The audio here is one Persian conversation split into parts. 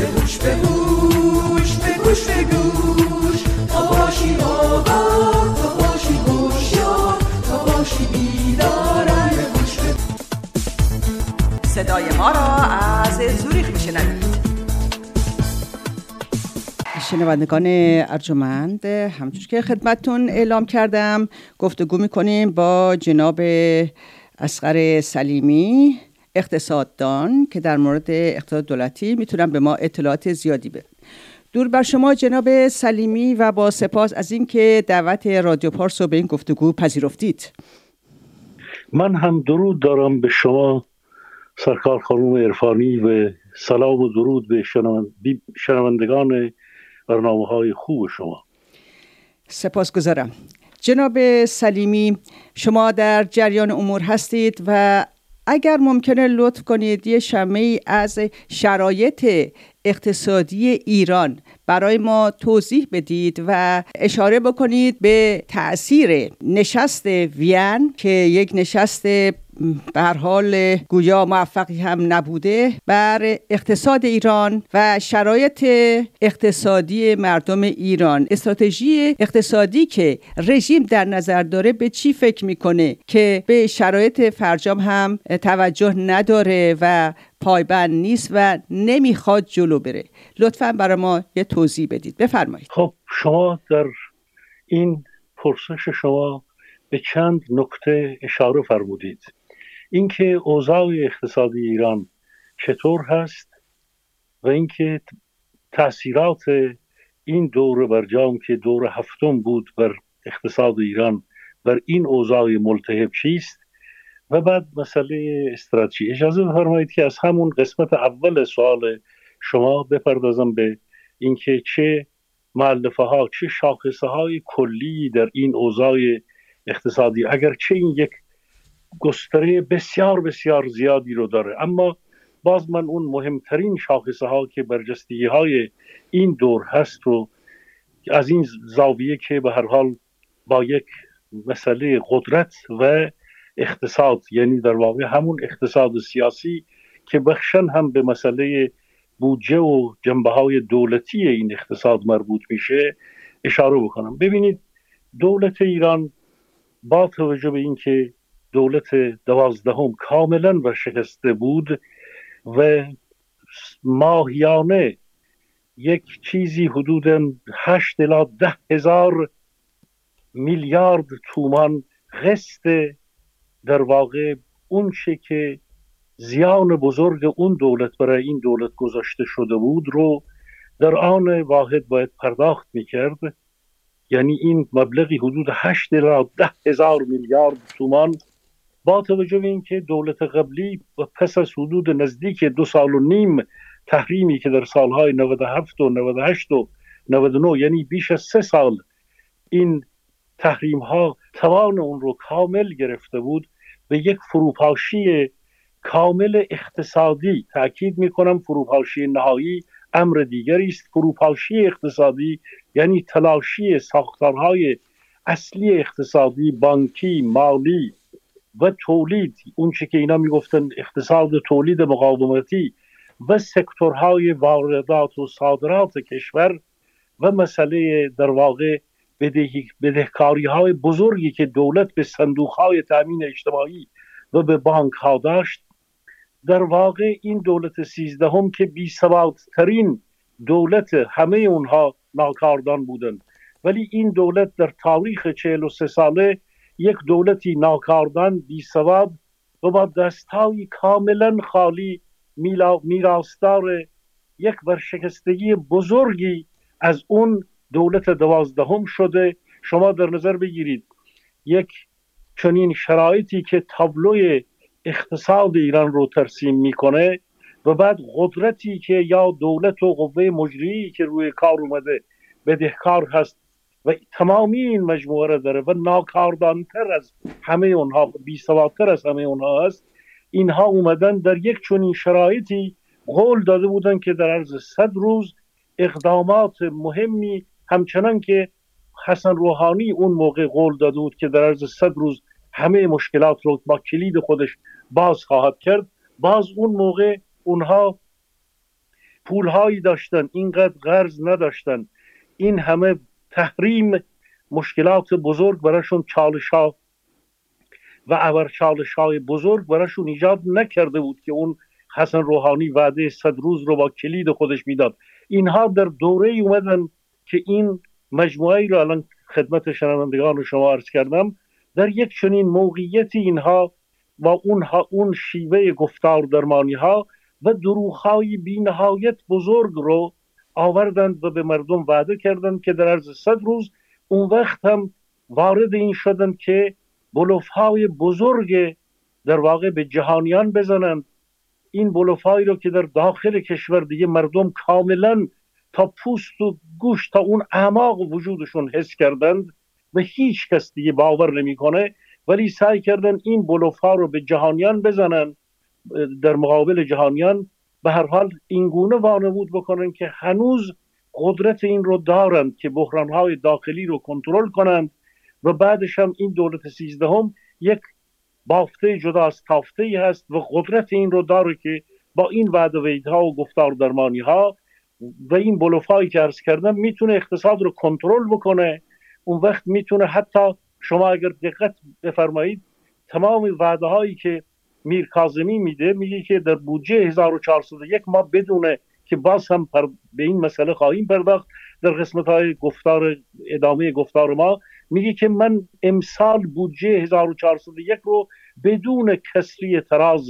به گوش به گوش به گوش به گوش تا باشی آگاه تا باشی هوشیار تا باشی بیدار به گوش به صدای ما را از زوریخ میشنوید. شنوندگان ارجمند، همونجور که خدمتتون اعلام کردم گفتگو میکنیم با جناب اصغر سلیمی، اقتصاددان که در مورد اقتصاد دولتی میتونن به ما اطلاعات زیادی بدن. درود بر شما جناب سلیمی و با سپاس از اینکه دعوت رادیو پارس رو به این گفتگو پذیرفتید. من هم درود دارم به شما سرکار خانم عرفانی و سلام و درود به شنوندگان برنامه‌های خوب شما. سپاسگزارم. جناب سلیمی، شما در جریان امور هستید و اگر ممکنه لطف کنید یه شمه‌ای از شرایط اقتصادی ایران برای ما توضیح بدید و اشاره بکنید به تأثیر نشست وین که یک نشست به هر حال گویا موفقی هم نبوده بر اقتصاد ایران و شرایط اقتصادی مردم ایران. استراتژی اقتصادی که رژیم در نظر داره به چی فکر میکنه که به شرایط فرجام هم توجه نداره و پایبند نیست و نمیخواد جلو بره؟ لطفاً برای ما یه توضیح بدید. بفرمایید. خب شما در این پرسش شما به چند نکته اشاره فرمودید. اینکه اوضاع اقتصادی ایران چطور هست و اینکه تأثیرات این دور برجام که دور هفتم بود بر اقتصاد ایران بر این اوضاع ملتهب چیست، و بعد مسئله استراتژی. اجازه بفرمایید که از همون قسمت اول سوال شما بپردازم به اینکه چه مؤلفه ها چه شاخصه های کلی در این اوضاع اقتصادی، اگرچه این یک گستره بسیار بسیار زیادی رو داره، اما باز من اون مهمترین شاخصه ها که برجستگی های این دور هست رو از این زاویه که به هر حال با یک مسئله قدرت و اقتصاد، یعنی در واقع همون اقتصاد سیاسی که بخشن هم به مسئله بودجه و جنبه های دولتی این اقتصاد مربوط میشه، اشاره بکنم. ببینید دولت ایران با توجه به اینکه دولت 12 کاملا ورشکسته بود و ماهیانه یک چیزی حدود 8 الی 10 هزار میلیارد تومان قسط در واقع اون چه که زیان بزرگ اون دولت برای این دولت گذاشته شده بود رو در آن واحد باید پرداخت میکرد. یعنی این مبلغی حدود 8 الی 10 هزار میلیارد تومان، با توجه به اینکه دولت قبلی پس از حدود نزدیک 2.5 سال تحریمی که در سالهای 97 و 98 و 99 یعنی بیش از 3 سال این تحریم ها توان اون رو کامل گرفته بود، به یک فروپاشی کامل اقتصادی، تأکید میکنم فروپاشی نهایی امر دیگری است. فروپاشی اقتصادی یعنی تلاشی ساختارهای اصلی اقتصادی، بانکی، مالی و تولید، اون چه که اینا میگفتن اقتصاد تولید مقاومتی، و سکتورهای واردات و صادرات کشور، و مسئله در واقع بدهکاری های بزرگی که دولت به صندوق های تامین اجتماعی و به بانک ها داشت. در واقع این دولت 13 که بی سوادترین دولت همه اونها ناکاردان بودند، ولی این دولت در تاریخ 43 ساله یک دولتی ناکاردان، بی سواد و با دستهای کاملا خالی میراثدار یک ورشکستگی بزرگی از اون دولت 12 شده. شما در نظر بگیرید یک چنین شرایطی که تابلوی اقتصاد ایران رو ترسیم میکنه و بعد قدرتی که یا دولت و قوه مجریی که روی کار اومده بدهکار هست و تمامی این مجموعه را داره و ناکاردانتر از همه اونها، بی‌سوادتر از همه اونها هست. اینها اومدن در یک چنین شرایطی قول داده بودن که در عرض 100 روز اقدامات مهمی، همچنان که حسن روحانی اون موقع قول داده بود که در عرض 100 روز همه مشکلات رو با کلید خودش باز خواهد کرد، باز اون موقع اونها پولهایی داشتن، اینقدر قرض نداشتن، این همه تحریم مشکلات بزرگ براشون، چالش‌ها و ابرچالش‌های بزرگ براشون ایجاد نکرده بود که اون حسن روحانی وعده 100 روز رو با کلید خودش میداد. اینها در دوره اومدن که این مجموعه را الان خدمت شنوندگان شما عرض کردم، در یک چنین موقعیتی اینها و اون شیوه گفتار درمانی ها و دروغ‌های بی‌نهایت بزرگ رو آوردند و به مردم وعده کردند که در عرض 100 روز، اون وقت هم وارد این شدند که بلوف‌های بزرگ در واقع به جهانیان بزنند. این بلوف‌هایی رو که در داخل کشور دیگه مردم کاملا تا پوست و گوش، تا اون اعماق وجودشون حس کردند و هیچ کس دیگه باور نمیکنه، ولی سعی کردن این بلوف‌ها رو به جهانیان بزنن. در مقابل جهانیان به هر حال این گونه وانمود بکنن که هنوز قدرت این رو دارند که بحران‌های داخلی رو کنترل کنند و بعدش هم این دولت 13 یک بافته جدا از تافته هست و قدرت این رو داره که با این وعده و وعیدها و گفتار درمانی ها و این بلوفایی که عرض کردم میتونه اقتصاد رو کنترل بکنه. اون وقت میتونه حتی، شما اگر دقت بفرمایید، تمام وعده هایی که میر کاظمی میده، میگه که در بودجه 1401 ما بدونه که باز هم به این مسئله خواهیم پرداخت در قسمت های گفتار ادامه گفتار ما، میگه که من امسال بودجه 1401 رو بدون کسری تراز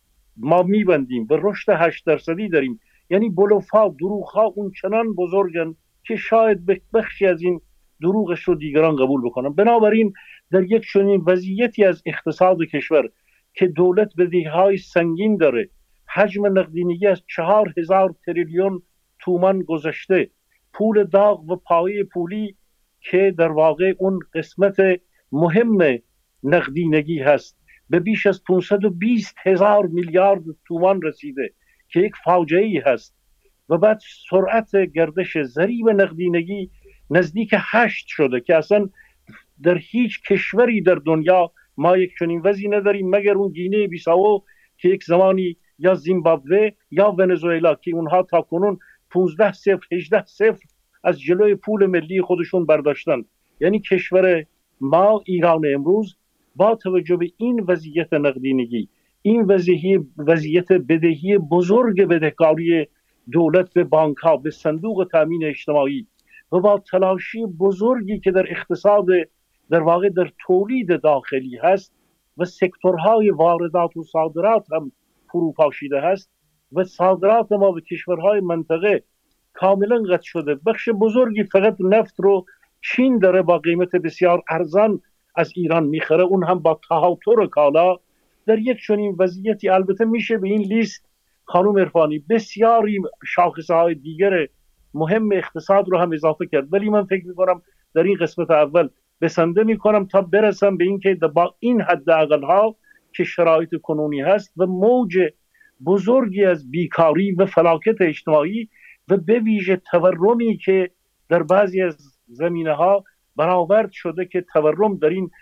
ما میبندیم و رشد 8% داریم. یعنی بلوفا، دروغها اون چنان بزرگن که شاید بخشی از این دروغش رو دیگران قبول بکنن. بنابراین در یک چنین وضعیتی از اقتصاد کشور که دولت بدهی‌های سنگین داره، حجم نقدینگی از 4000 تریلیون تومان گذشته، پول داغ و پایه پولی که در واقع اون قسمت مهم نقدینگی هست به بیش از 520,000 میلیارد تومان رسیده که یک فاجعه‌ای هست، و بعد سرعت گردش ضریب نقدینگی نزدیک 8 شده که اصلا در هیچ کشوری در دنیا ما یک چنین وضعی نداریم مگر اون گینه بیساو که یک زمانی، یا زیمبابوه یا ونزوئلا که اونها تا کنون 15-0 18-0 از جلوی پول ملی خودشون برداشتن. یعنی کشور ما، ایران امروز، با توجه به این وضعیت نقدینگی، این وضعیت بدهی بزرگ بدهکاری دولت به بانک ها، به صندوق تامین اجتماعی و با تلاشی بزرگی که در اقتصاد، در واقع در تولید داخلی هست و سکتورهای واردات و صادرات هم فروپاشیده هست و صادرات ما به کشورهای منطقه کاملا قطع شده. بخش بزرگی فقط نفت رو چین داره با قیمت بسیار ارزان از ایران میخره، اون هم با تهاتر کالا. در یک چنین وضعیتی البته میشه به این لیست خانم عرفانی بسیاری شاخصهای دیگر مهم اقتصاد رو هم اضافه کرد، ولی من فکر میکنم در این قسمت اول بسنده میکنم تا برسم به این که با این حداقل ها که شرایط کنونی هست و موج بزرگی از بیکاری و فلاکت اجتماعی و به ویژه تورمی که در بعضی از زمینه ها برآورد شده، که تورم در این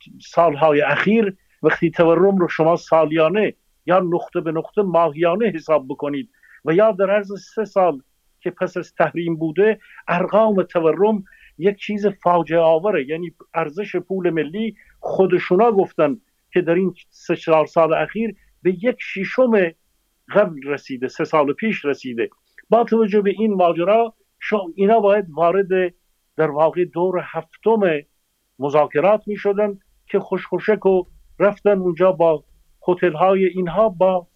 سالهای اخیر، وقتی تورم رو شما سالیانه یا نقطه به نقطه ماهیانه حساب بکنید و یا در عرض 3 سال که پس از تحریم بوده، ارقام تورم یک چیز فاجعه آوره. یعنی ارزش پول ملی خودشونا گفتن که در این 3-4 سال اخیر به 1/6 قبل رسیده، 3 سال پیش رسیده. با توجه به این ماجرا اینا باید وارد در واقع دور 7م مذاکرات می شدن که خوشخوشک و رفتن اونجا با هتل های اینها، با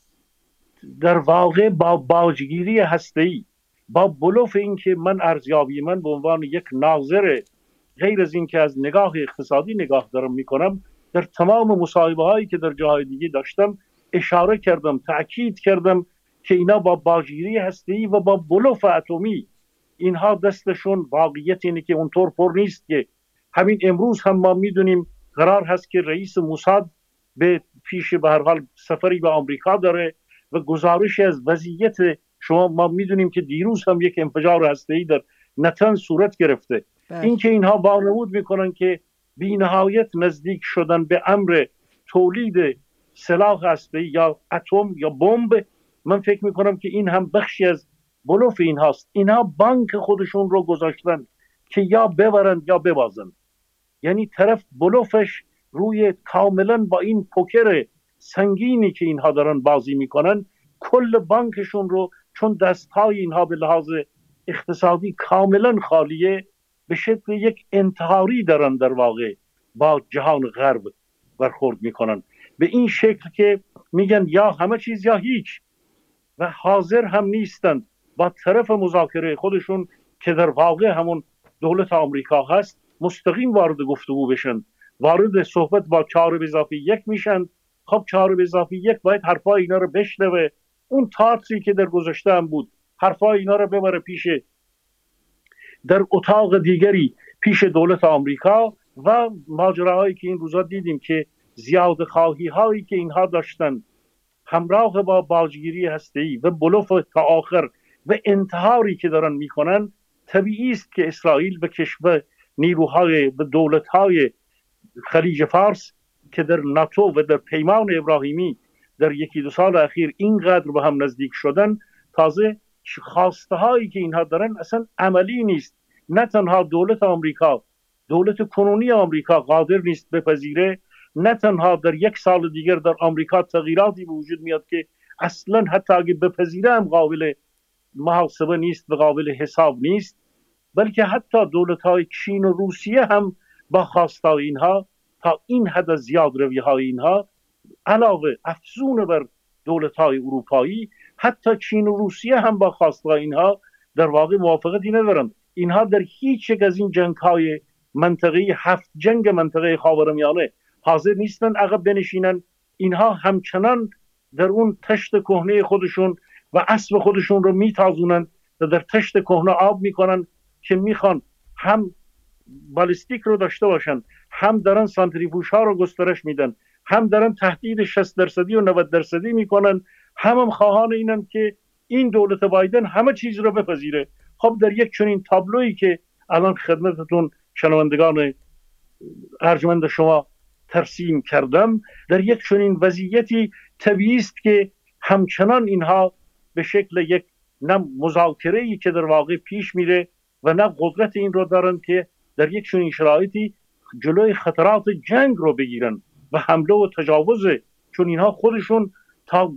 در واقع با باجگیری هسته‌ای، با بلوف این که من ارزیابی من به عنوان یک ناظر غیر از این که از نگاه اقتصادی نگاه دارم میکنم، در تمام مصاحبه هایی که در جاهای دیگه داشتم اشاره کردم، تأکید کردم که اینا با باجگیری هسته‌ای و با بلوف اتمی، اینها دستشون واقعیت اینه که اونطور پر نیست. که همین امروز هم ما میدونیم قرار هست که رئیس موساد به پیش به هر حال سفری به آمریکا داره و گزارشی از وضعیت ما میدونیم که دیروز هم یک انفجار هسته‌ای در نتن صورت گرفته. این که اینها وانمود میکنن که بی نهایت نزدیک شدن به امر تولید سلاح هسته‌ای یا اتم یا بمب، من فکر میکنم که این هم بخشی از بلوف این هاست. اینها بانک خودشون رو گذاشتن که یا ببرند یا ببازند. یعنی طرف بلوفش روی کاملا با این پوکر سنگینی که اینها دارن بازی میکنن کل بانکشون رو، چون دستهای اینها به لحاظ اقتصادی کاملا خالیه، به شکل یک انتحاری دارن در واقع با جهان غرب برخورد میکنن، به این شکل که میگن یا همه چیز یا هیچ، و حاضر هم نیستند با طرف مذاکره خودشون که در واقع همون دولت آمریکا هست مستقیم وارد گفتگو بشن، وارد صحبت با 4+1 میشن. خب 4+1 باید حرفای اینا رو بشنوه، اون تاتری که در گذشته هم بود حرفای اینا رو ببره پیش، در اتاق دیگری پیش دولت آمریکا، و ماجراهایی که این روزا دیدیم که زیاده خواهی هایی که اینها داشتن همراه با باجگیری هسته‌ای و بلوف تا آخر و انتحاری که دارن میکنن، طبیعی است که اسرائیل به کشور نیروهای و دولت‌های خلیج فارس که در ناتو و در پیمان ابراهیمی در 1-2 سال اخیر اینقدر به هم نزدیک شدن، تازه خواسته هایی که اینها دارن اصلا عملی نیست. نه تنها دولت آمریکا، دولت کنونی آمریکا قادر نیست بپذیره، نه تنها در 1 سال دیگر در آمریکا تغییراتی به وجود میاد که اصلا حتی اگه بپذیره هم قابل محاسبه نیست و قابل حساب نیست، بلکه حتی دولت‌های چین و روسیه هم با خواستای اینها تا این حد زیاد رویه‌های اینها علاوه افزون بر دولت‌های اروپایی، حتی چین و روسیه هم با خواستای اینها در واقع موافقتی ندارند. اینها در هیچ یک از این جنگ‌های منطقه‌ای 7 جنگ منطقه خاورمیانه حاضر نیستن عقب بنشینن. اینها همچنان در اون تشت کهنه خودشون و اسب خودشون رو میتازونن و در تشت کهنه آب میکنن که میخوان هم بالستیک رو داشته باشن، هم دارن سانتریفوژ ها رو گسترش میدن، هم دارن تهدید 60% و 90% میکنن، هم خواهان اینن که این دولت بایدن همه چیز رو بپذیره. خب در یک چنین تابلویی که الان خدمتتون شنوندگان ارجمند شما ترسیم کردم، در یک چنین وضعیتی طبیعی است که همچنان اینها به شکل یک نه مذاکره‌ای که در واقع پیش میره و نه قدرت این رو دارن که در یک چنین شرایطی جلوی خطرات جنگ رو بگیرن و حمله و تجاوز، چون اینها خودشون تا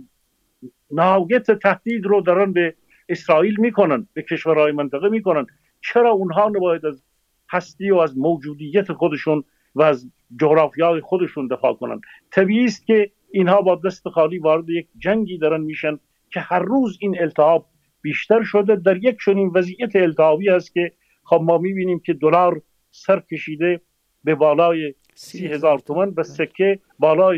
نهایت تهدید رو دارن به اسرائیل میکنن، به کشورهای منطقه میکنن. چرا اونها نباید از هستی و از موجودیت خودشون و از جغرافیای خودشون دفاع کنن؟ طبیعی است که اینها با دست خالی وارد یک جنگی دارن میشن که هر روز این التهاب بیشتر شده. در یک چنین وضعیت التهابی است که خب ما میبینیم که دلار سر کشیده به بالای 30,000 تومان و سکه بالای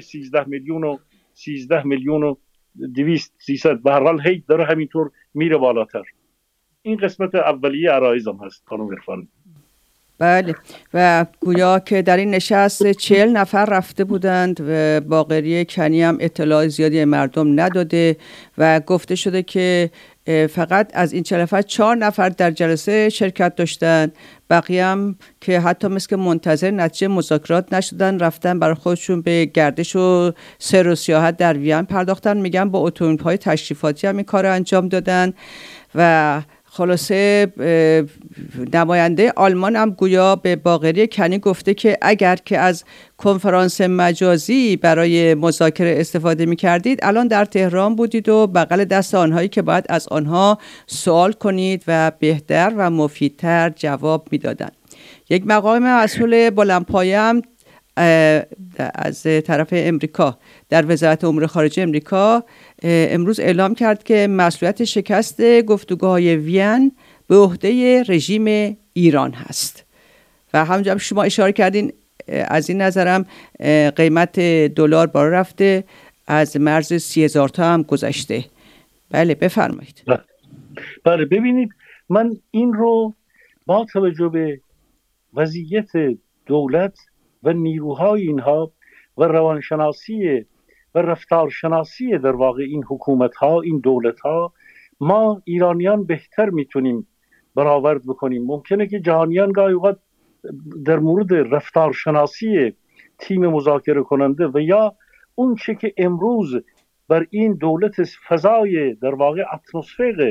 13,200,000 به هر حال هی داره همینطور میره بالاتر. این قسمت اولیه عرایزم هست خانم عرفانی. بله، و گویا که در این نشست 40 نفر رفته بودند و باقری کنی هم اطلاع زیادی مردم نداده و گفته شده که فقط از این 40 نفر 4 نفر در جلسه شرکت داشتن، بقیه هم که حتی مثل منتظر نتیجه مذاکرات نشدن رفتن برای خودشون به گردش و سیر و سیاحت در وین پرداختن. میگن با اتومبیل‌های تشریفاتی هم این کار انجام دادن. و خلاصه نماینده آلمان هم گویا به باقری کنی گفته که اگر که از کنفرانس مجازی برای مذاکره استفاده می کردید الان در تهران بودید و بغل دست آنهایی که باید از آنها سوال کنید و بهتر و مفیدتر جواب می دادن. یک مقام مسئول بلندپایه هم از طرف امریکا در وزارت امور خارجه امریکا امروز اعلام کرد که مسئولیت شکست گفتگوهای وین به عهده رژیم ایران هست. و همونجا شما اشاره کردین، از این نظرم قیمت دلار بالا رفته، از مرز 30,000 تا هم گذشته. بله بفرمایید. بله ببینید، من این رو با توجه به وضعیت دولت و نیروهای اینها و روانشناسی و رفتارشناسی در واقع این حکومت‌ها، این دولت‌ها، ما ایرانیان بهتر میتونیم برآورد بکنیم. ممکنه که جهانیان گاهی اوقات در مورد رفتارشناسی تیم مذاکره کننده و یا اون چه که امروز بر این دولت فضای در واقع اتمسفر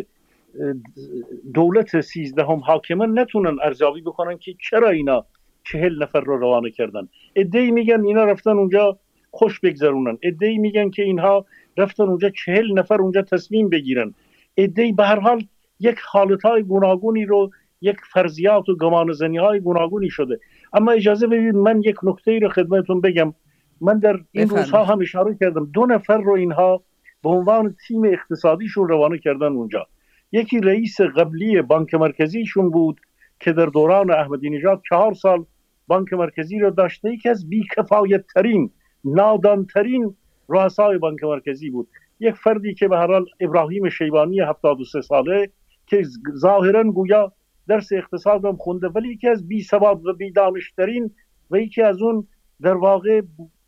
دولت 13 حاکمه نتونن ارزیابی بکنن که چرا اینا 40 نفر رو روانه کردن. عده‌ای میگن اینا رفتن اونجا خوش بگذرونن، عده‌ای میگن که اینها رفتن اونجا 40 نفر اونجا تصمیم بگیرن، عده‌ای به هر حال یک حالتهای گوناگونی رو، یک فرضیات و گمانه‌زنی‌های گوناگونی شده. اما اجازه بدید من یک نکته رو خدمتتون بگم. من در این روزها هم اشاره کردم 2 نفر رو اینها به عنوان تیم اقتصادیشون روانه کردن اونجا. یکی رئیس قبلی بانک مرکزیشون بود که در دوران احمدی نژاد 4 سال بانک مرکزی رو داشته، یکی از بی‌کفایت‌ترین، نادانترین رؤسای بانک مرکزی بود. یک فردی که به هر حال ابراهیم شیبانی 73 ساله که ظاهراً گویا درس اقتصاد هم خونده، ولی یکی از بی‌سواد و بی‌دانش‌ترین و یکی از اون در واقع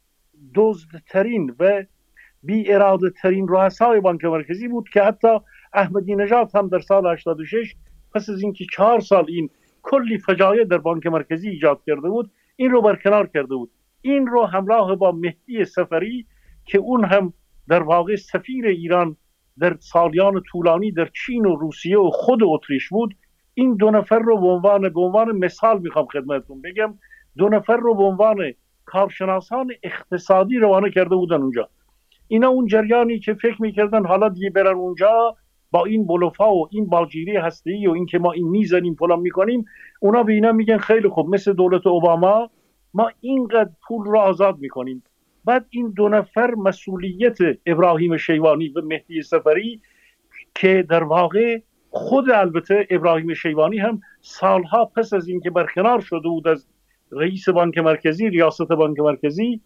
دزدترین و بی اراده ترین رؤسای بانک مرکزی بود که حتی احمدی نژاد هم در سال 86 پس از اینکه 4 سال این کلی فجایع در بانک مرکزی ایجاد کرده بود، این رو برکنار کرده بود. این رو همراه با مهدی صفری که اون هم در واقع سفیر ایران در سالیان طولانی در چین و روسیه و خود اتریش بود، این 2 نفر رو به عنوان مثال میخوام خدمتتون بگم، 2 نفر رو به عنوان کارشناسان اقتصادی روانه کرده بودن اونجا. اینا اون جریانی که فکر میکردن حالا دیگه برن اونجا با این بلوفا و این باجیری هسته‌ای و این که ما این میزنیم فلان میکنیم، اونا به اینا میگن خیلی خوب، مثل دولت اوباما ما اینقدر پول رو آزاد میکنیم. بعد این 2 نفر مسئولیت ابراهیم شیبانی و مهدی صفری که در واقع خود البته ابراهیم شیبانی هم سالها پس از اینکه برکنار شده بود از رئیس بانک مرکزی، ریاست بانک مرکزی،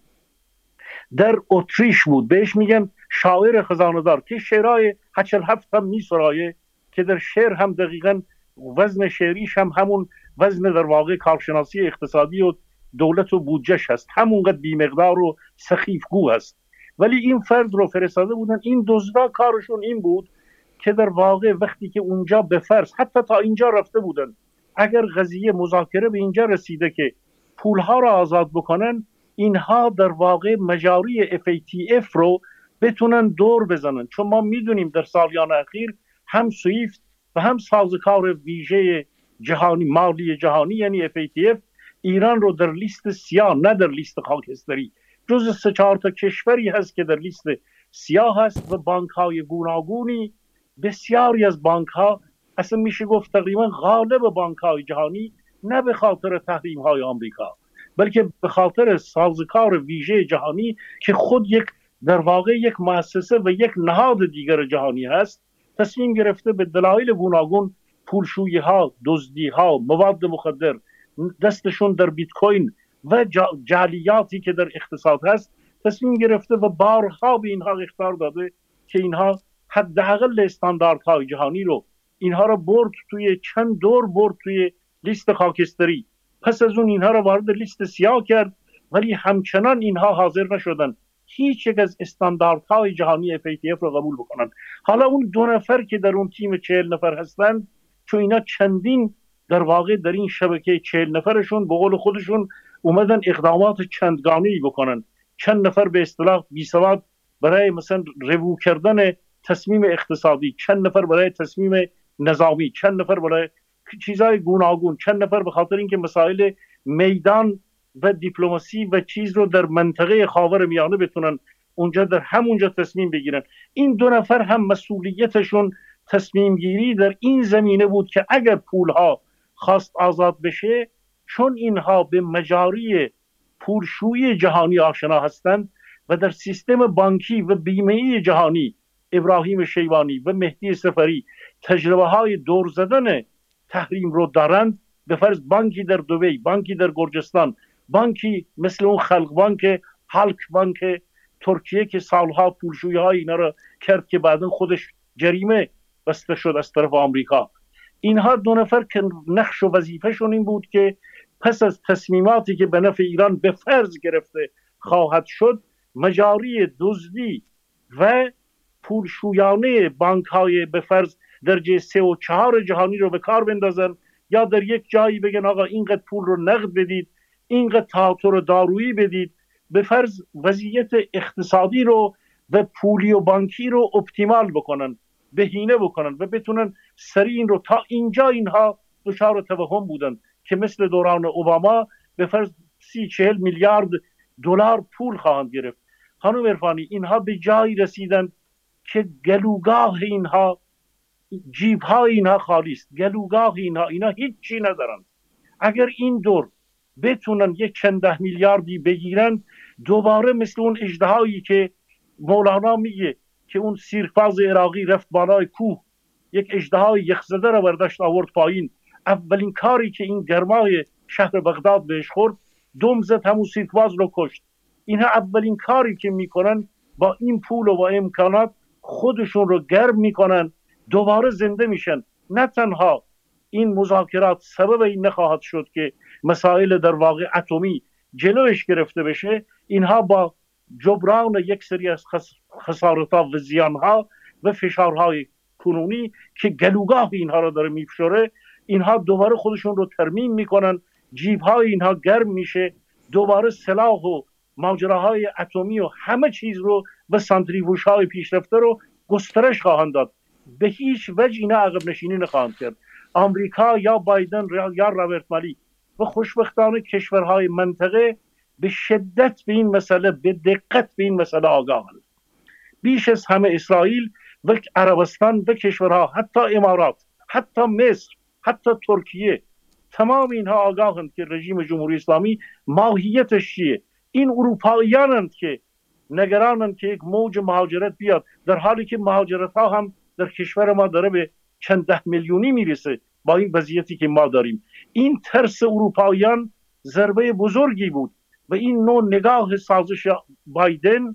در اتریش بود. بهش میگن شاعر خزانه‌دار که شعرهای 87 هم میسرایه، که در شعر هم دقیقاً وزن شعریش هم همون وزن در واقع کارشناسی اقتصادی و دولت و بودجهش هست، همونقدر بیمقدار و سخیفگو هست. ولی این فرد رو فرستاده بودن. این دزدا کارشون این بود که در واقع وقتی که اونجا به فرض حتی تا اینجا رفته بودن، اگر قضیه مذاکره به اینجا رسیده که پولها رو آزاد بکنن، اینها در واقع مجاری FATF رو بتونن دور بزنن. چون ما میدونیم در سالیان اخیر هم سویفت و هم سازوکار ویژه جهانی مالی جهانی یعنی FATF ایران رو در لیست سیاه، نه در لیست خاکستری، جز 3-4 تا کشوری هست که در لیست سیاه هست و بانک‌های گوناگونی، بسیاری از بانک‌ها اصلا میشه گفت تقریبا غالب بانک‌های جهانی، نه به خاطر تحریم‌های آمریکا بلکه به خاطر سازوکار ویژه جهانی که خود یک در واقع یک مؤسسه و یک نهاد دیگر جهانی هست، تصمیم گرفته به دلایل گوناگون پولشویی‌ها، دزدی‌ها، مواد مخدر، دستشون در بیت کوین و جعلیاتی که در اقتصاد هست، تصمیم گرفته و بارها به اینها اخطار داده که اینها حداقل استانداردهای جهانی رو اینها رو برد توی چند دور برد توی لیست خاکستری، پس از اون اینها رو وارد لیست سیاه کرد، ولی همچنان اینها حاضر نشدن هیچ یک از استانداردهای جهانی FATF رو قبول بکنن. حالا اون 2 نفر که در اون تیم 40 نفر هستن، چون اینا چندین در واقع در این شبکه 40 نفرشون به قول خودشون اومدن اقدامات چندگانه‌ای بکنن، چند نفر به اصطلاح بی‌سواد برای مثلا ریویو کردن تصمیم اقتصادی، چند نفر برای تصمیم نظامی، چند نفر برای چیزهای گوناگون، چند نفر به خاطر اینکه مسائل میدان و دیپلماسی و چیز رو در منطقه خاورمیانه بتونن اونجا در همونجا تصمیم بگیرن. این 2 نفر هم مسئولیتشون تصمیم گیری در این زمینه بود که اگر پولها خواست آزاد بشه، چون اینها به مجاری پولشویی جهانی آشنا هستند و در سیستم بانکی و بیمه‌ای جهانی ابراهیم شیبانی و مهدی صفری تجربه های دور زدن تحریم رو دارند، به فرض بانکی در دبی، بانکی در گرجستان، بانکی مثل اون خلق بانک، هالک بانک ترکیه که سالها پولشویی های اینا رو کرد که بعدن خودش جریمه بسته شد از طرف آمریکا. اینها 2 نفر که نقش و وظیفهشون این بود که پس از تصمیماتی که به نفع ایران به فرض گرفته خواهد شد، مجاری دزدی و پولشویانه بانک های به فرض درجه 3 و 4 جهانی رو به کار بندازن، یا در یک جایی بگن آقا اینقدر پول رو نقد بدید، اینقدر تعاطر دارویی بدید، به فرض وضعیت اقتصادی رو و پولی و بانکی رو اپتیمال بکنن. بهینه بکنن و بتونن سریع این رو، تا اینجا اینها دچار توهم بودن که مثل دوران اوباما به فرض 30-40 میلیارد دلار پول خواهند گرفت. خانم عرفانی، اینها به جایی رسیدن که گلوگاه اینها، جیبهای اینها خالی است، گلوگاه اینها هیچی ندارن. اگر این دور بتونن یک چند ده میلیاردی بگیرن، دوباره مثل اون اژدهایی که مولانا میگه که اون سیرفاز عراقی رفت بالای کوه، یک اژدهای یخزده را برداشت آورد پایین، اولین کاری که این گرمای شهر بغداد بهش خورد، دم زد، همون سیرفاز رو کشت. اینها اولین کاری که میکنن با این پول و با امکانات خودشون رو گرم میکنن، دوباره زنده میشن. نه تنها این مذاکرات سبب این نخواهد شد که مسائل در واقع اتمی جلوش گرفته بشه، اینها با جبران یک سری از خسارت‌ها و زیان‌ها و فشارهای کنونی که گلوگاه اینها رو داره میفشوره، اینها دوباره خودشون رو ترمیم میکنن، جیب‌های اینها گرم میشه، دوباره سلاح و ماجراهای اتمی و همه چیز رو به سانتریفوژهای پیشرفته رو گسترش خواهند داد. به هیچ وجه اینا عقب نشینی نخواهند کرد. آمریکا یا بایدن یا رابرت مالی و خوشبختانه کشورهای منطقه به شدت به این مسئله، به دقت به این مسئله آگاهند. بیش از همه اسرائیل و عربستان و کشورها، حتی امارات، حتی مصر، حتی ترکیه، تمام اینها آگاهند که رژیم جمهوری اسلامی ماهیتش چیه. این اروپاییانند که نگرانند که یک موج مهاجرت بیاد، در حالی که مهاجرت ها هم در کشور ما داره به چند ده میلیونی میرسه با این وضعیتی که ما داریم. این ترس اروپاییان ضربه بزرگی بود و این نوع نگاه سازش بایدن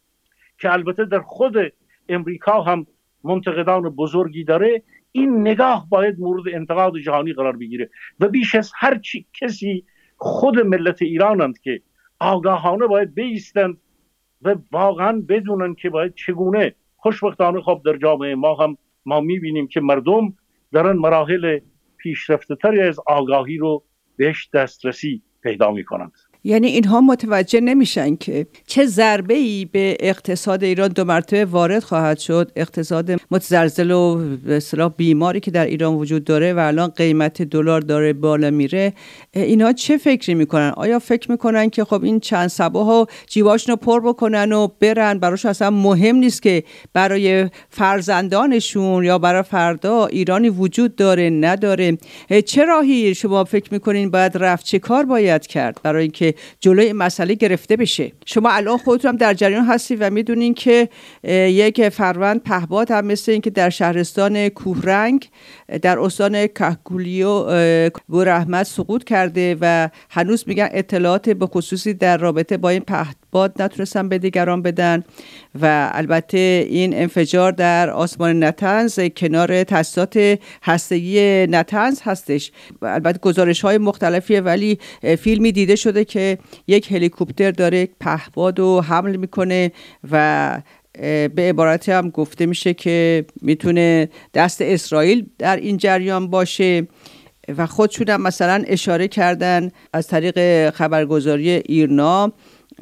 که البته در خود امریکا هم منتقدان بزرگی داره، این نگاه باید مورد انتقاد جهانی قرار بگیره و بیش از هر کسی خود ملت ایرانند که آگاهانه باید بایستند و واقعا بدونن که باید چگونه. خوشبختانه خب در جامعه ما میبینیم که مردم دارن مراحل پیشرفته تری از آگاهی رو بهش دسترسی پیدا میکنند. یعنی اینها متوجه نمیشن که چه ضربه‌ای به اقتصاد ایران 2 مرتبه وارد خواهد شد، اقتصاد متزلزل و به اصطلاح بیماری که در ایران وجود داره و الان قیمت دلار داره بالا میره. اینا چه فکری میکنن؟ آیا فکر میکنن که خب این چند صباحو جیباشونو پر بکنن و برن، براش اصلا مهم نیست که برای فرزندانشون یا برای فردا ایرانی وجود داره نداره؟ چه راهی شما فکر میکنین باید رفت؟ چه کار باید کرد برای اینکه جلوی مسئله گرفته بشه؟ شما الان خودتون هم در جریان هستی و میدونین که یک فروند پهباد هم مثل این که در شهرستان کوهرنگ در استان کهگولیو بورحمت سقوط کرده و هنوز میگن اطلاعات به خصوصی در رابطه با این پهباد نتونستن به دیگران بدن. و البته این انفجار در آسمان نطنز کنار تاسیسات هسته‌ای نطنز هستش. البته گزارش‌های مختلفیه ولی فیلمی دیده شده که یک هلیکوپتر داره پهباد رو حمل میکنه و به عبارتی هم گفته میشه که میتونه دست اسرائیل در این جریان باشه و خودشون هم مثلا اشاره کردن از طریق خبرگزاری ایرنا.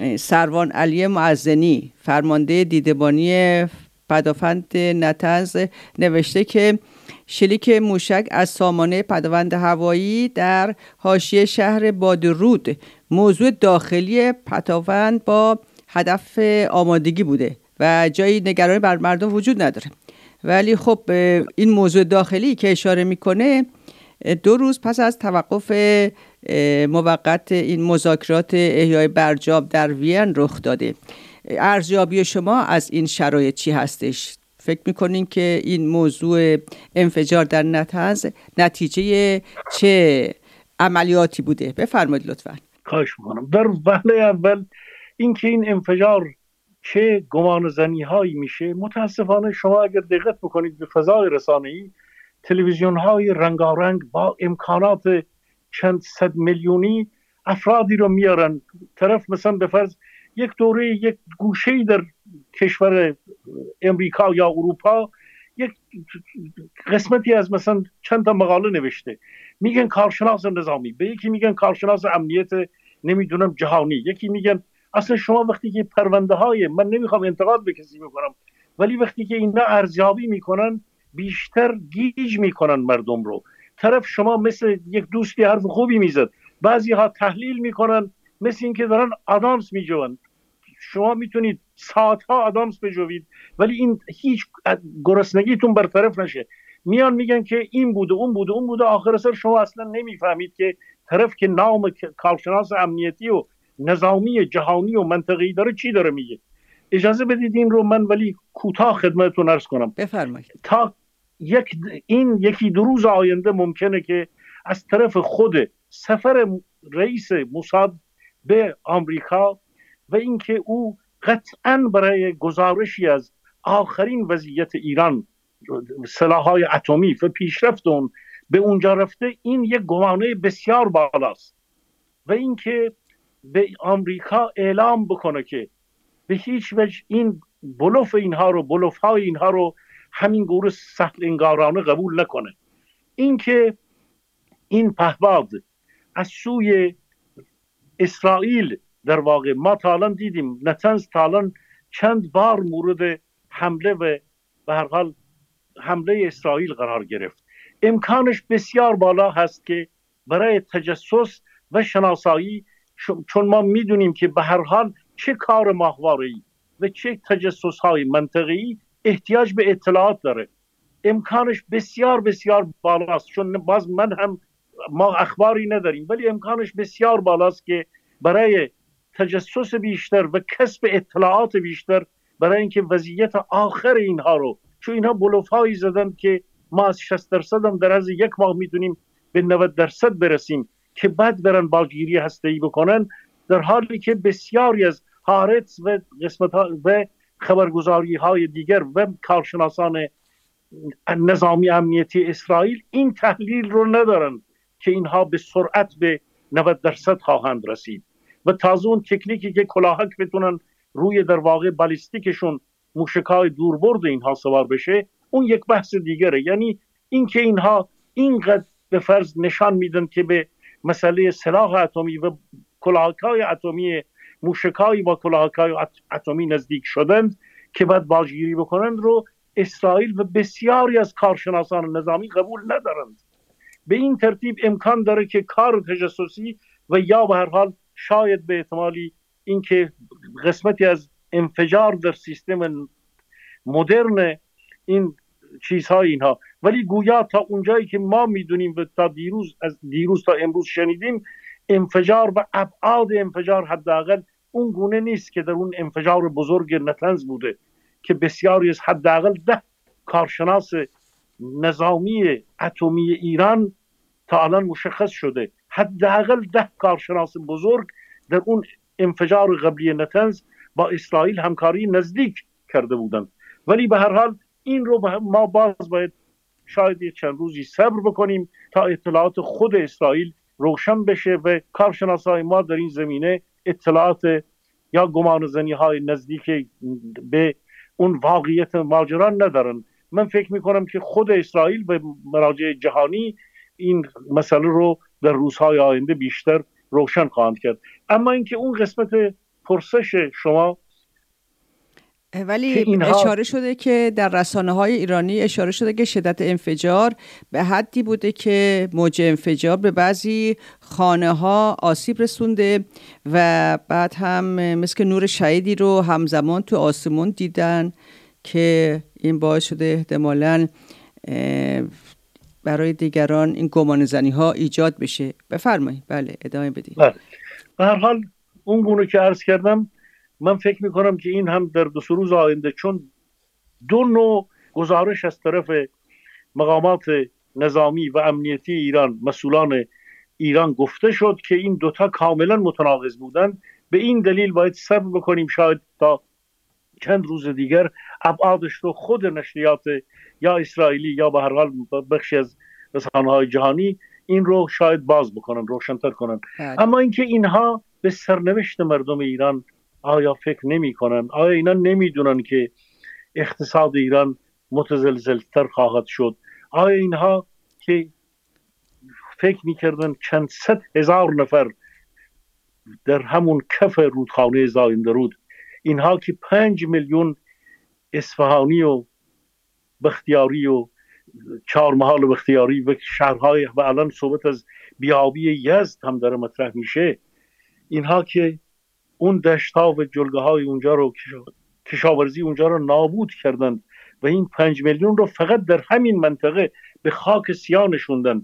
سروان علی معزنی فرمانده دیدبانی پدافند نطنز نوشته که شلیک موشک از سامانه پدافند هوایی در حاشیه شهر بادرود موضوع داخلی پدافند با هدف آمادگی بوده و جایی نگرانی بر مردم وجود نداره. ولی خب این موضوع داخلی که اشاره میکنه 2 روز پس از توقف موقت این مذاکرات احیای برجام در وین رخ داده. ارزیابی شما از این شرایط چی هستش؟ فکر میکنین که این موضوع انفجار در نطنز نتیجه چه عملیاتی بوده؟ بفرمایید لطفاً. خواهش میکنم. در وهله اول اینکه این انفجار چه گمانه‌زنی هایی میشه، متاسفانه شما اگر دقت بکنید به فضای رسانه‌ای، تلویزیون های رنگارنگ با امکانات چند صد میلیونی افرادی رو میارن طرف. مثلا به فرض یک دوره یک گوشه‌ای در کشور امریکا یا اروپا یک قسمتی از مثلا چند تا مقاله نوشته، میگن کارشناس نظامی، به یکی میگن کارشناس امنیت نمیدونم جهانی، یکی میگن اصلا شما وقتی که پرونده های، من نمیخوام انتقاد به کسی بکنم، ولی وقتی که اینا ارزیابی میکنن بیشتر گیج میکنن مردم رو. طرف شما مثل یک دوستی حرف خوبی میزد، بعضی ها تحلیل میکنن مثل اینکه دارن آدامس میجوند. شما میتونید ساعتها آدامس بجوید ولی این هیچ گرسنگیتون برطرف نشه. میان میگن که این بوده اون بوده اون بوده، آخر سر شما اصلا نمیفهمید که طرف که نام کارشناس امنیتی و نظامی جهانی و منطقی داره چی داره میگه. اجازه بدید این رو من ولی کوتاه خدمتتون عرض کنم. بفرمایید. تا یکی دو روز آینده ممکنه که از طرف خود سفر رئیس موساد به آمریکا و اینکه او قطعاً برای گزارشی از آخرین وضعیت ایران، سلاح‌های اتمی و پیشرفت اون به اونجا رفته، این یک گمانه بسیار بالاست و اینکه به آمریکا اعلام بکنه که به هیچ وجه این بلوف‌های اینها رو همین گونه سهل انگارانه قبول نکنه. اینکه این پهباد از سوی اسرائیل، در واقع ما تا الان دیدیم نتنز تا الان چند بار مورد حمله و به هر حال حمله اسرائیل قرار گرفت. امکانش بسیار بالا هست که برای تجسس و شناسایی، چون ما میدونیم که به هر حال چه کار ماهواره‌ای و چه تجسس‌های منطقی احتیاج به اطلاعات داره، امکانش بسیار بسیار بالاست. چون باز ما اخباری نداریم ولی امکانش بسیار بالاست که برای تجسس بیشتر و کسب اطلاعات بیشتر، برای اینکه وضعیت آخر اینها رو، چون اینها بلوف‌هایی زدن که ما از 60% هم در از یک ماه میتونیم به 90% برسیم که بعد برن بالگیری هسته‌ای بکنن، در حالی که بسیاری از هارتز و قسمت‌ها و خبرگزاری‌های دیگر و کارشناسان نظامی امنیتی اسرائیل این تحلیل رو ندارن که اینها به سرعت به 90% خواهند رسید و تازه اون تکنیکی که کلاهک بتونن روی در واقع بالیستیکشون موشک‌های دوربرد اینها سوار بشه، اون یک بحث دیگره. یعنی اینکه اینها اینقدر به فرض نشان میدن که به مسئله سلاح اتمی و کلاهک‌های اتمی، موشک‌های با کلاهک‌های اتمی نزدیک شدند که بعد باجگیری بکنند، رو اسرائیل و بسیاری از کارشناسان نظامی قبول ندارند. به این ترتیب امکان داره که کار تجسسی و یا به هر حال شاید به احتمالی اینکه قسمتی از انفجار در سیستم مدرن این چیزهای اینها، ولی گویا تا اونجایی که ما میدونیم و تا دیروز تا امروز شنیدیم، انفجار و ابعاد انفجار حداقل اون گونه نیست که در اون انفجار بزرگ نتنز بوده که بسیاری از حداقل 10 کارشناس نظامی اتمی ایران تا الان مشخص شده، حداقل 10 کارشناس بزرگ در اون انفجار قبلی نتنز با اسرائیل همکاری نزدیک کرده بودند. ولی به هر حال این رو ما باز باید شاید چند روزی صبر بکنیم تا اطلاعات خود اسرائیل روشن بشه و کارشناسای ما در این زمینه اطلاعات یا گمانه‌زنی‌های نزدیک به اون واقعیت ماجرا ندارن. من فکر میکنم که خود اسرائیل و مراجع جهانی این مسئله رو در روزهای آینده بیشتر روشن خواهند کرد. اما اینکه اون قسمت پرسش شما، ولی اشاره شده که در رسانه‌های ایرانی اشاره شده که شدت انفجار به حدی بوده که موج انفجار به بعضی خانه‌ها آسیب رسونده و بعد هم مثل نور شهیدی رو همزمان تو آسمون دیدن که این باعث شده احتمالاً برای دیگران این گمانه‌زنی‌ها ایجاد بشه. بفرمایید. بله ادامه بدید. بله. به هر حال اون گونه که عرض کردم، من فکر میکنم که این هم در 2 روز آینده، چون 2 نوع گزارش از طرف مقامات نظامی و امنیتی ایران، مسئولان ایران گفته شد که این دوتا کاملا متناقض بودند. به این دلیل باید صبر بکنیم، شاید تا چند روز دیگر ابعادش رو خود نشریات یا اسرائیلی یا به هر حال بخشی از رسانه‌های جهانی این رو شاید باز بکنن، روشن‌تر کنن. اما اینکه اینها به سرنوشت مردم ایران آیا فکر نمی کنن؟ آیا اینا نمیدونن که اقتصاد ایران متزلزلتر خواهد شد؟ آیا اینها که فکر میکردن چند 100,000 نفر در همون کف رودخانه زایندرود، اینها که 5 میلیون اصفهانی و بختیاری و چهارمحال و بختیاری و شهرهای و الان صحبت از بیابی یزد هم داره مطرح میشه، اینها که اون دشت‌ها و جلگه‌های اونجا رو کشاورزی اونجا رو نابود کردند و این 5 میلیون رو فقط در همین منطقه به خاک سیاه نشوندن.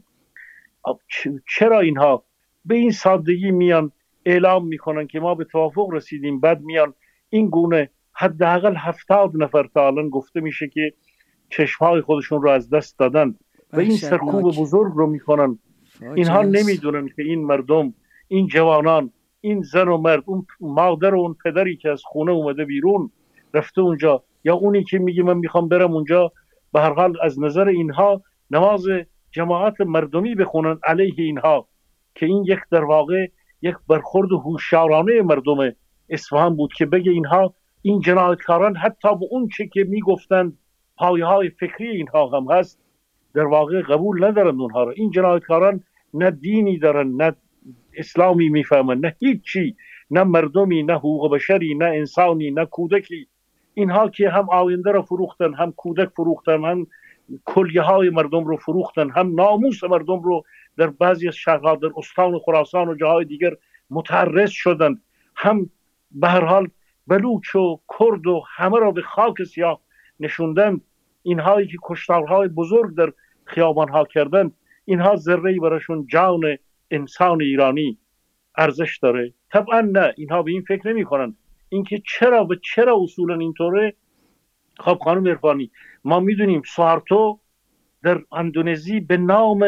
چرا اینها به این سادگی میان اعلام میکنن که ما به توافق رسیدیم، بعد میان این گونه حداقل 70 نفر تا الان گفته میشه که چشمهای خودشون رو از دست دادن و این سرکوب بزرگ رو میکنن. اینها نمیدونن که این مردم، این جوانان، این زن و مرد، اون مادر و اون پدری که از خونه اومده بیرون رفته اونجا، یا اونی که میگه من میخوام برم اونجا، به هر حال از نظر اینها نماز جماعت مردمی بخونن علیه اینها، که این یک در واقع یک برخورد هوشیارانه مردم اصفهان بود که بگه اینها، این جنایتکاران حتی به اون چه که میگفتند پایه های فکری اینها هم هست، در واقع قبول ندارن اونها رو. این جنایتکاران نه دینی دارن، نه اسلامی میفهمن، نه هیچی، نه مردمی، نه حقوق بشری، نه انسانی، نه کودکی. اینها که هم آینده رو فروختن، هم کودک فروختن، هم کلیه های مردم رو فروختن، هم ناموس مردم رو در بعضی از شهرها در استان خراسان و جاهای دیگر متعرض شدند، هم به هر حال بلوچ و کرد و همه را به خاک سیاه نشوندند. اینهایی که کشتارهای بزرگ در خیابانها کردند، اینها ذره‌ای براشون جان انسان ایرانی ارزش داره؟ طبعا نه، اینها به این فکر نمی کنند. اینکه چرا اصولا اینطوره؟ خب خانم عرفانی، ما میدونیم سوهارتو در اندونزی به نام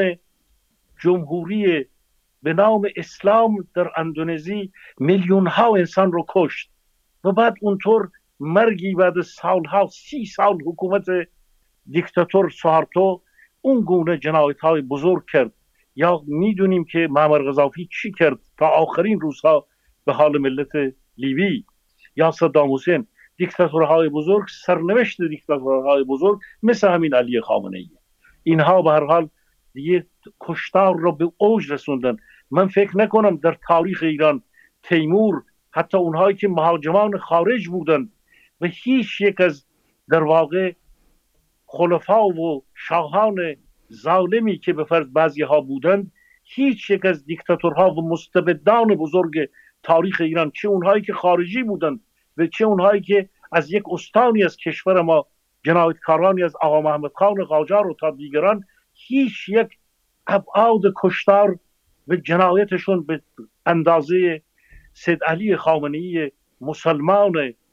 جمهوری، به نام اسلام در اندونزی میلیون ها انسان رو کشت و بعد اونطور مرگی بعد سالها، 30 سال حکومت دیکتاتور سوهارتو اون گونه جنایت های بزرگ کرد. یا میدونیم که معمر قذافی چی کرد تا آخرین روزها به حال ملت لیبی، یا صدام حسین. دیکتاتورهای بزرگ، سرنوشت دیکتاتورهای بزرگ مثل همین علی خامنه ای، اینها به هر حال دیگه کشتار رو به اوج رسوندن. من فکر نکنم در تاریخ ایران تیمور، حتی اونهایی که مهاجمان خارج بودند و هیچ یک از در واقع خلفا و شاهان ظالمی که به فرض بعضی ها بودند، هیچ یک از دیکتاتورها و مستبدان بزرگ تاریخ ایران، چه اونهایی که خارجی بودند و چه اونهایی که از یک استانی از کشور ما، جنایتکارانی از آقا محمد خان قاجار و تا دیگران، هیچ یک ابعاد کشتار و جنایتشون به اندازه سید علی خامنه‌ای مسلمان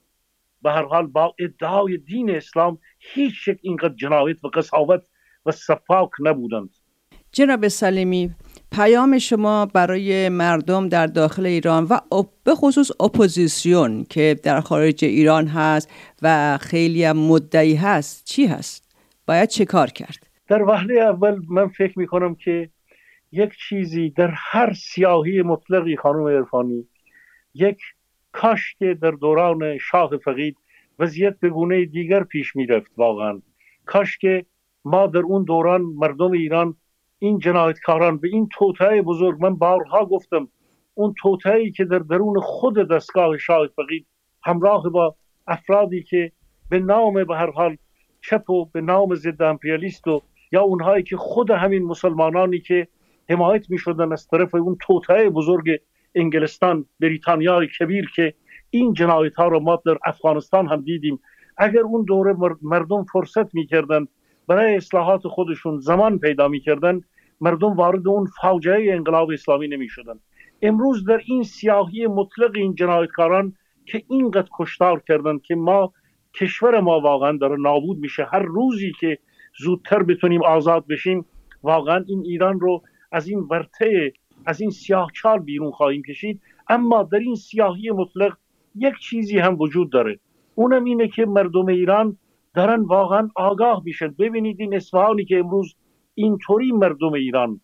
به هر حال با ادعای دین اسلام، هیچ یک اینقدر جنایت و قساوت و سفاک نبودند. جناب سلیمی، پیام شما برای مردم در داخل ایران و به خصوص اپوزیسیون که در خارج ایران هست و خیلی هم مدعی هست چی هست؟ باید چه کار کرد؟ در وهله اول من فکر میکنم که یک چیزی در هر سیاهی مطلقی خانم عرفانی، یک کاش که در دوران شاه فقید وضعیت به گونه دیگر پیش میرفت. واقعا کاش که ما در اون دوران مردم ایران این جنایتکاران به این توطئه بزرگ، من بارها گفتم، اون توطئه‌ای که در درون خود دستگاه شاه فقید همراه با افرادی که به نام به هر حال چپ و به نام ضد امپریالیست و یا اونهایی که خود همین مسلمانانی که حمایت می‌شدن از طرف اون توطئه بزرگ انگلستان، بریتانیای کبیر که این جنایت‌ها رو ما در افغانستان هم دیدیم. اگر اون دوره مردم فرصت می‌کردن برای اصلاحات خودشون، زمان پیدا می‌کردن، مردم وارد اون فاجعه انقلاب اسلامی نمی‌شدن. امروز در این سیاهی مطلق این جنایتکاران که اینقدر کشتار کردن که ما کشور ما واقعا داره نابود میشه. هر روزی که زودتر بتونیم آزاد بشیم، واقعا این ایران رو از این ورطه، از این سیاهچال بیرون خواهیم کشید. اما در این سیاهی مطلق یک چیزی هم وجود داره، اونم اینه که مردم ایران دارن واقعا آگاه میشن. ببینید این اصفهانی که امروز اینطوری مردم ایران،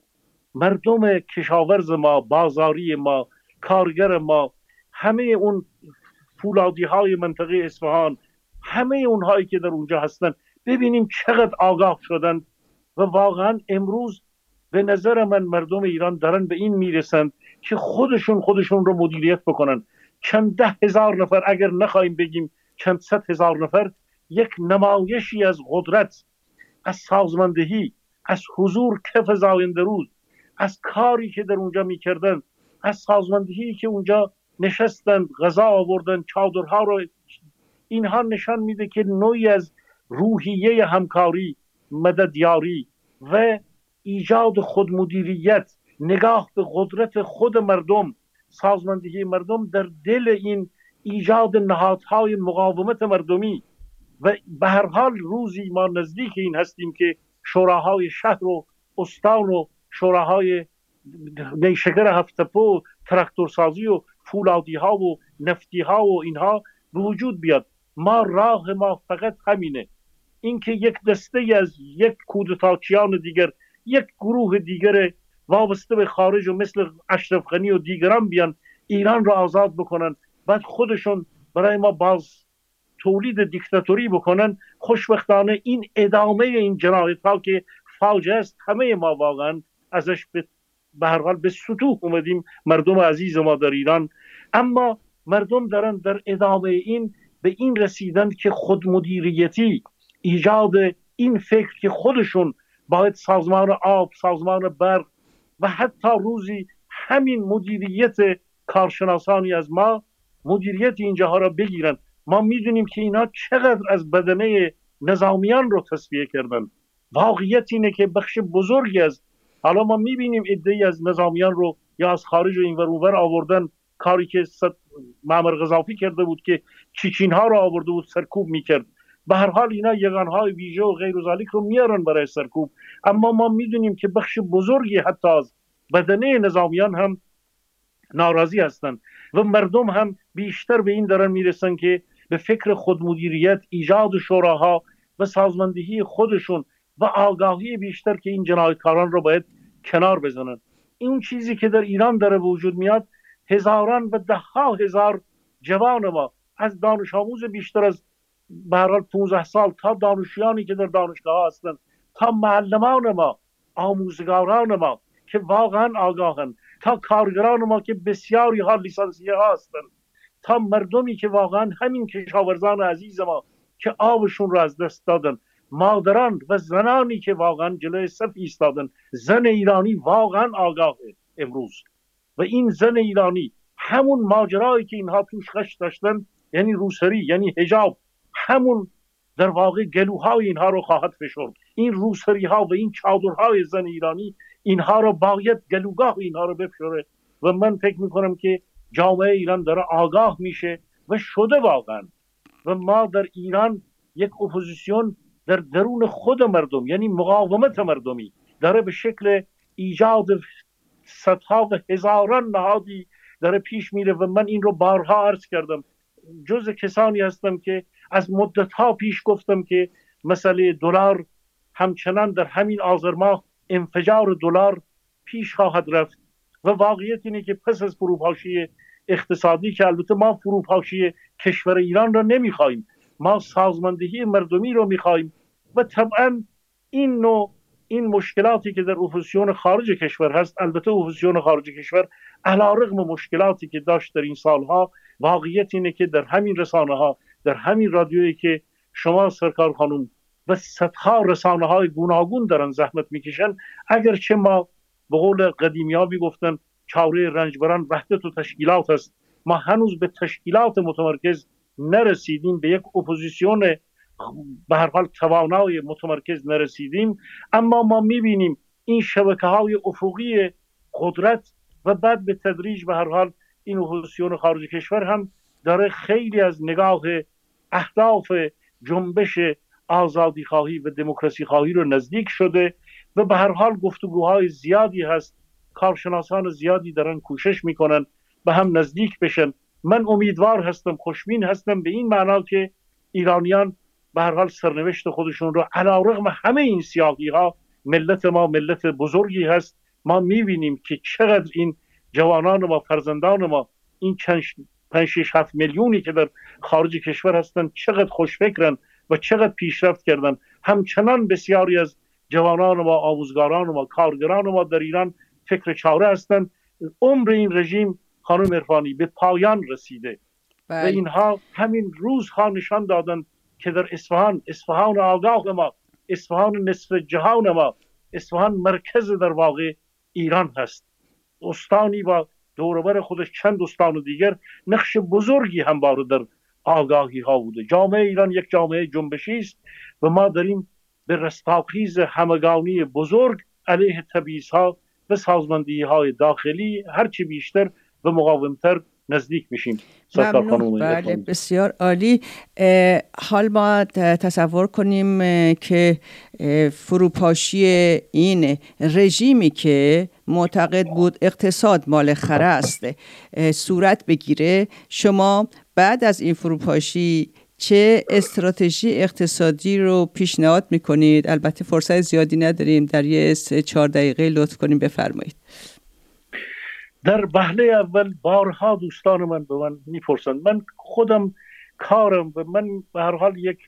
مردم کشاورز ما، بازاری ما، کارگر ما، همه اون فولادی های منطقه اصفهان، همه اونهایی که در اونجا هستن، ببینیم چقدر آگاه شدن و واقعا امروز به نظر من مردم ایران دارن به این میرسن که خودشون رو مدیریت بکنن. چند 10,000 نفر، اگر نخواهیم بگیم چند 100,000 نفر، یک نمایشی از قدرت، از سازماندهی، از حضور کف زاینده رود، از کاری که در اونجا میکردن، از سازماندهی که اونجا نشستن، غذا آوردن، چادرها رو، اینها نشان میده که نوعی از روحیه همکاری، مددیاری و ایجاد خودمدیریت، نگاه به قدرت خود مردم، سازماندهی مردم در دل این ایجاد نهادهای مقاومت مردمی. و به هر حال روزی ما نزدیک این هستیم که شوراهای شهر و استان و شوراهای نیشکر هفتپو، تراکتورسازی و فولادی ها و نفتی ها و اینها به وجود بیاد. راه ما فقط همینه، اینکه یک دسته از یک کودتاچیان دیگر، یک گروه دیگر وابسته به خارج و مثل اشرف غنی و دیگران بیان ایران را آزاد بکنن، بعد خودشون برای ما باز تولید دیکتاتوری بکنن. خوشبختانه این ادامه این جنایت ها که فاجعه است، همه ما واقعا ازش به هر حال به سطوح اومدیم، مردم عزیز ما در ایران. اما مردم دارن در ادامه این به این رسیدن که خودمدیریتی، ایجاد این فکر که خودشون باید سازمان آب، سازمان برق و حتی روزی همین مدیریت کارشناسانی از ما مدیریت اینجاها را بگیرن. ما میدونیم که اینا چقدر از بدنه نظامیان رو تصفیه کردن. واقعیت اینه که بخش بزرگی از، حالا ما میبینیم عده‌ای از نظامیان رو یا از خارج و اینور اونور آوردن، کاری که معمر قذافی کرده بود که چیچین ها رو آورده بود سرکوب میکرد. به هر حال اینا یگانهای ویژه و غیر و ذالک رو میارن برای سرکوب. اما ما میدونیم که بخش بزرگی حتی از بدنه نظامیان هم ناراضی هستند و مردم هم بیشتر به این دارن میرسن که به فکر خودمدیریت، ایجاد شوراها و سازماندهی خودشون و آگاهی بیشتر که این جنایتکاران رو باید کنار بزنن. این چیزی که در ایران داره به وجود میاد، هزاران و ده ها هزار جوان ما از دانش آموز بیشتر از به هر حال 15 سال تا دانشیانی که در دانشگاه هستن، تا معلمان ما، آموزگاران ما که واقعا آگاهن، تا کارگران ما که بسیاری ها لیسانسیه هستن، تا مردمی که واقعا همین کشاورزان عزیز ما که آبشون رو از دست دادن، مادران و زنانی که واقعا جلوی صف ایستادن. زن ایرانی واقعا آگاهه امروز و این زن ایرانی همون ماجرایی که اینها توش خش داشتن، یعنی روسری، یعنی حجاب، همون در واقع گلوهای اینها رو خواهد فشرد. این روسری ها و این چادرهای زن ایرانی اینها رو باید گلوگاه اینها رو بفشره و من فکر میکنم که جامعه ایران داره آگاه میشه و شده واقعا. و ما در ایران یک اپوزیسیون در درون خود مردم، یعنی مقاومت مردمی، داره به شکل ایجاد صدها و هزاران نهادی داره پیش میره و من این رو بارها عرض کردم. جز کسانی هستم که از مدتها پیش گفتم که مسئله دلار همچنان در همین آذر ماه انفجار دلار پیش خواهد رفت و واقعیت اینه که پس از فروپاشی اقتصادی، که البته ما فروپاشی کشور ایران را نمیخوایم، ما سازماندهی مردمی رو میخوایم و طبعا این مشکلاتی که در اپوزیسیون خارج کشور هست، البته اپوزیسیون خارج کشور علیرغم مشکلاتی که داشت در این سالها، واقعیت اینه که در همین رسانه ها، در همین رادیویی که شما سرکار خانم و صدها رسانه های گوناگون دارن زحمت میکشن، اگرچه ما به قول قدیمی ها میگفتن چاره رنجبران وحدت و تشکیلات است، ما هنوز به تشکیلات متمرکز نرسیدیم، به یک اپوزیسیون به هر حال توانای متمرکز نرسیدیم. اما ما میبینیم این شبکه های افقی قدرت و بعد به تدریج به هر حال این اپوزیسیون خارج کشور هم داره خیلی از نگاه اهداف جنبش آزادی خواهی و دموکراسی خواهی رو نزدیک شده و به هر حال گفتگوهای زیادی هست، کارشناسان زیادی دارن کوشش میکنن به هم نزدیک بشن. من امیدوار هستم، خوشبین هستم به این معنا که ایرانیان به هر حال سرنوشت خودشون رو علیرغم همه این سیاهی ها، ملت ما ملت بزرگی هست. ما میبینیم که چقدر این جوانان ما، فرزندان ما، این 5-6-7 میلیونی که در خارج کشور هستن چقدر خوشفکرن و چقدر پیشرفت کردن. همچنان بسیاری از جوانان ما، آموزگاران ما، کارگران ما در ایران فکر چاره هستن. عمر این رژیم خانم عرفانی به پایان رسیده و اینها همین روزها نشان دادن که در اصفهان آگاه ما، اصفهان نصف جهان ما، اصفهان مرکز در واقع ایران هست. استانی با دوروبر خودش چند استان دیگر نقش بزرگی همواره در آگاهی ها بوده. جامعه ایران یک جامعه جنبشی است و ما داریم به رستاخیز همگانی بزرگ علیه تبعیض‌ها و سازماندهی‌های داخلی هرچی بیشتر و مقاومتر نزدیک میشیم. ممنون. بله، بسیار عالی. حال ما تصور کنیم که فروپاشی این رژیمی که معتقد بود اقتصاد مال خره است صورت بگیره. شما بعد از این فروپاشی چه استراتژی اقتصادی رو پیشنهاد میکنید؟ البته فرصت زیادی نداریم، در یه 3-4 دقیقه لطف کنیم بفرمایید. در وهله اول بارها دوستان من به من میپرسند، من خودم کارم و من به هر حال یک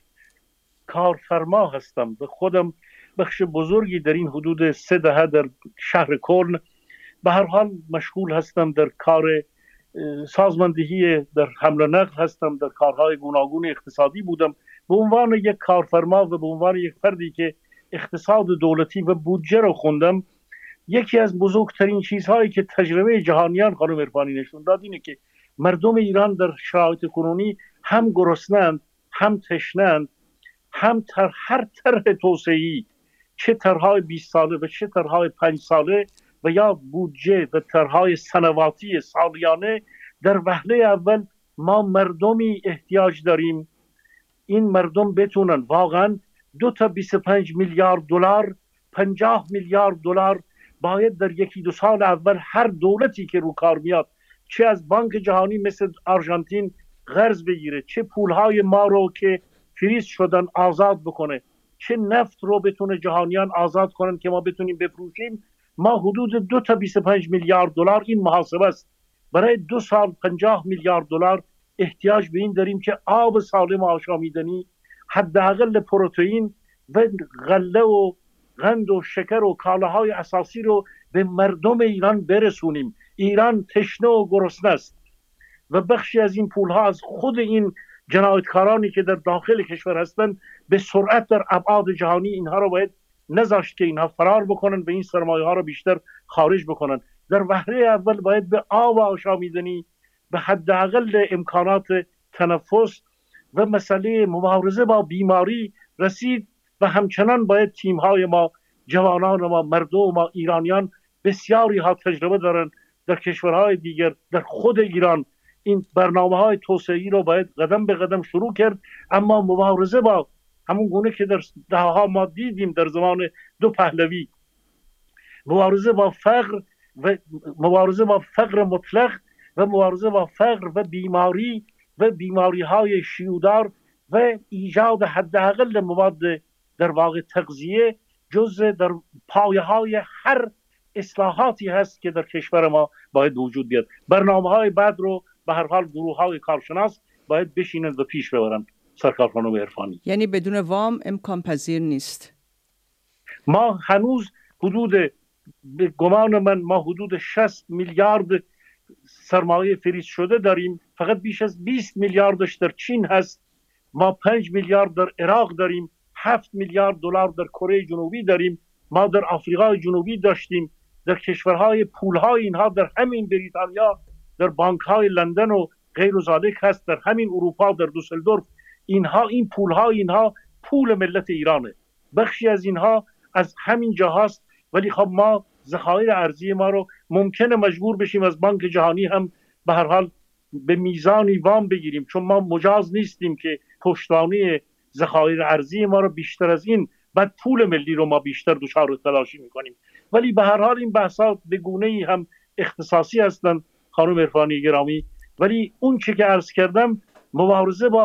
کارفرما هستم و خودم بخش بزرگی در این حدود 3 دهه در شهر کلن به هر حال مشغول هستم در کار سازماندهی، در حمل و نقل هستم، در کارهای گوناگون اقتصادی بودم. به عنوان یک کارفرما و به عنوان یک فردی که اقتصاد دولتی و بودجه رو خوندم، یکی از بزرگترین چیزهایی که تجربه جهانیان خانم عرفانی نشون داد اینه که مردم ایران در شرایط کنونی هم گرسنه‌اند، هم تشنه‌اند، هم هر طرح توسعه‌ای، چه طرح‌های 20 ساله و چه طرح‌های 5 ساله و یا بودجه و طرح‌های سنواتی سالیانه، در وهله اول ما مردمی احتیاج داریم این مردم بتونن واقعا 2 تا 25 میلیارد دلار، 50 میلیارد دلار باید در 1-2 سال اول هر دولتی که رو کار میاد، چه از بانک جهانی مثل آرژانتین قرض بگیره، چه پولهای ما رو که فریز شدن آزاد بکنه، چه نفت رو بتونه جهانیان آزاد کنن که ما بتونیم بفروشیم. ما حدود 2 تا 25 میلیارد دلار این محاسبه است. برای 2 سال 50 میلیارد دلار احتیاج به این داریم که آب سالم آشامیدنی، حداقل پروتئین و غله و قند و شکر و کالاهای اساسی رو به مردم ایران برسونیم. ایران تشنه و گرسنه است و بخشی از این پولها از خود این جنایتکارانی که در داخل کشور هستند به سرعت در ابعاد جهانی اینها رو باید نذاشت که اینها فرار بکنن و این سرمایه ها رو بیشتر خارج بکنن. در وهله اول باید به آب آشامیدنی، به حداقل امکانات تنفس و مسئله مبارزه با بیماری رسید و همچنان باید تیم‌های ما، جوانان ما، مردم ما، ایرانیان بسیاری ها تجربه دارن در کشورهای دیگر، در خود ایران این برنامه‌های توسعه‌ای رو باید قدم به قدم شروع کرد. اما مبارزه با همون گونه که در دهه‌ها ما دیدیم در زمان 2 پهلوی، مبارزه با فقر و مبارزه با فقر مطلق و مبارزه با فقر و بیماری و بیماری‌های شیوع‌دار و ایجاد حداقل مواد در واقع تغذیه جزء در پایه‌های هر اصلاحاتی هست که در کشور ما باید وجود بیاد. برنامه‌های بعد رو به هر حال گروه‌های کارشناس باید بشینند و پیش ببرند. سرکار خانم عرفانی، یعنی بدون وام امکان پذیر نیست. ما هنوز حدود، به گمان من ما حدود 60 میلیارد سرمایه فریز شده داریم. فقط بیش از 20 میلیاردش در چین هست. ما 5 میلیارد در عراق داریم، 7 میلیارد دلار در کره جنوبی داریم، ما در آفریقای جنوبی داشتیم، در کشورهای پولهای اینها در همین بریتانیا، در بانکهای لندن و غیر ذالک هست، در همین اروپا، در دوسلدورف. اینها این پولها اینها پول ملت ایرانه. بخشی از اینها از همین جاهاست، ولی خب ما ذخایر ارزی ما رو ممکنه مجبور بشیم از بانک جهانی هم به هر حال به میزانی وام بگیریم، چون ما مجاز نیستیم که پشتوانه ذخایر ارزی ما رو بیشتر از این، بعد پول ملی رو ما بیشتر دچار تلاشی میکنیم. ولی به هر حال این بحثا به گونه‌ای هم اختصاصی هستن خانم عرفانی گرامی. ولی اون چه که عرض کردم، مبارزه با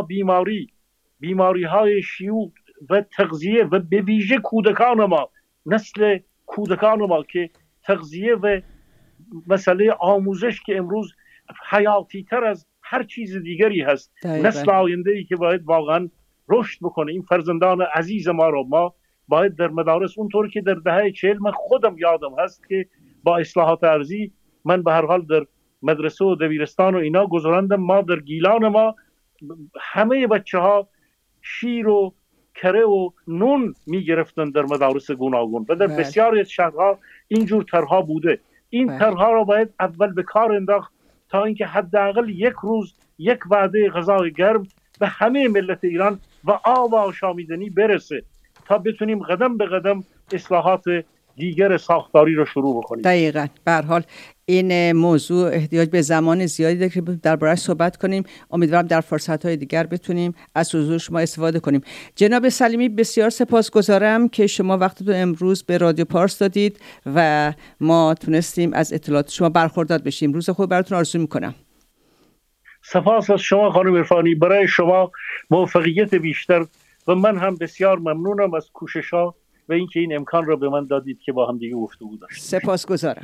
بیماری‌های شیوع و تغذیه و به ویژه کودکان ما، نسل کودکان ما که تغذیه و مسئله آموزش که امروز حیاتی تر از هر چیز دیگری هست، نسل آینده‌ای که باید واقعا رشد بکنه. این فرزندان عزیز ما رو ما باید در مدارس، اونطور که در دهه 40 من خودم یادم هست که با اصلاحات ارضی من به هر حال در مدرسه و دبیرستان و اینا گذراندم. ما در گیلان ما همه بچه‌ها شیر و کره و نون میگرفتن در مدارس گوناگون و در بسیاری از شهرها اینجور طرحها بوده. این طرحها را باید اول به کار انداخت تا اینکه حداقل یک روز یک وعده غذای گرم به همه ملت ایران و آب و آشامیدنی برسه تا بتونیم قدم به قدم اصلاحات دیگر ساختاری رو شروع بکنیم. دقیقاً. به هر حال این موضوع احتیاج به زمان زیادی داره که درباره‌اش صحبت کنیم. امیدوارم در فرصت‌های دیگر بتونیم از حضور شما استفاده کنیم. جناب سلیمی، بسیار سپاسگزارم که شما وقتتون امروز به رادیو پارس دادید و ما تونستیم از اطلاعات شما برخوردار بشیم. روز خوب براتون آرزو می‌کنم. سپاس از شما خانم عرفانی، برای شما موفقیت بیشتر و من هم بسیار ممنونم از کوشش‌ها و اینکه این امکان را به من دادید که با هم دیگه گفتگو داشتیم. سپاسگزارم.